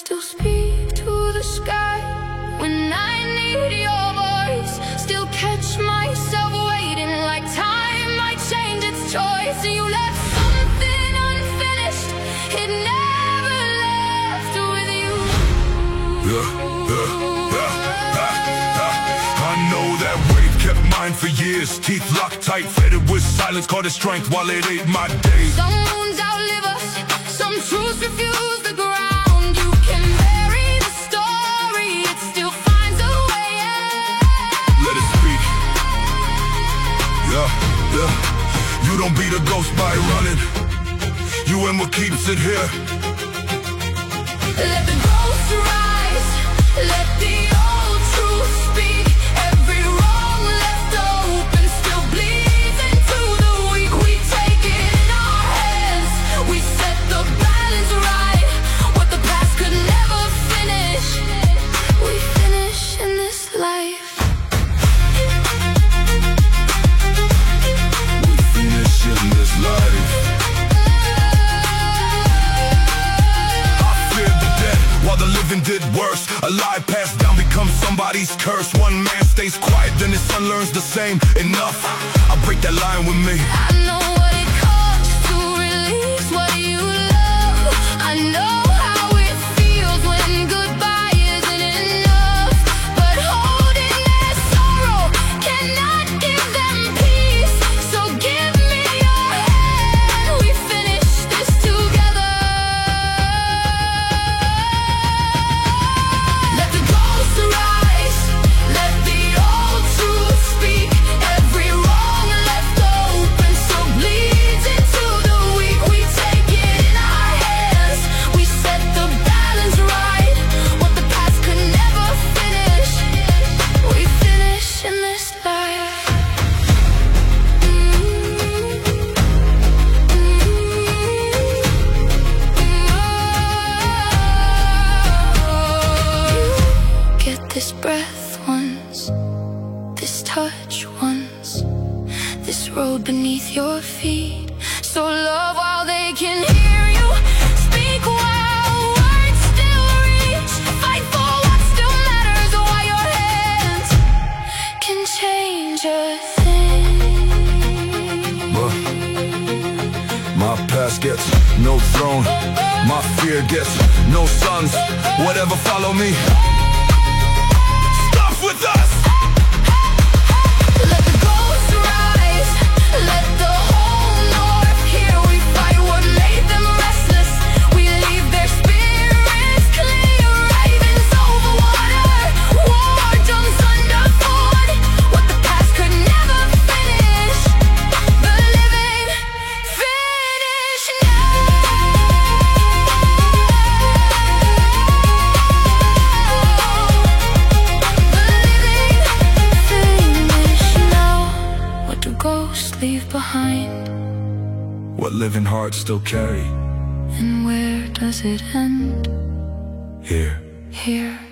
Still speak to the sky when I need your voice. Still catch myself waiting like time might change its choice. You left something unfinished, it never left with you. I know that wave kept mine for years. Teeth locked tight, faded with silence, caught its strength while it ate my days. Some wounds outlive us, some truths refuse the ground. You can bury the story, it still finds a way out. Let it speak. You don't beat a ghost by running. You ain't what keeps it here. Let the ghost rise, let the old truth speak. Every wrong left open still bleeds into the weak. We take it in our hands, we set the balance right. What the past could never finish, we finish in this life. We finish in this life. While the living did worse, a lie passed down becomes somebody's curse. One man stays quiet, then his son learns the same. Enough, I break that line with me. I know what it costs to release what you love. I know how it feels when goodbye isn't enough. But holding their sorrow cannot give them peace. So give me your hand, we finish this together. Let the ghosts rise, let the old truth speak. Every wrong left open still bleeds into the weak. We take it in our hands, we set the balance right. What the past could never finish, we finish in this life. You get this breath once, this touch once, this road beneath your feet. So love while they can hear you, speak while words still reach. Fight for what still matters, while your hands can change a thing. My past gets no throne, my fear gets no sons. Whatever follow me, stop with us. Let the ghosts rise, let the whole north hear. We fight what made them restless, we leave their spirits clear. Ravens over water, war drums underfoot. What the past could never finish, the living finish now. The living finish now. What do ghosts leave behind, What living hearts still carry and where does it end? here. Here.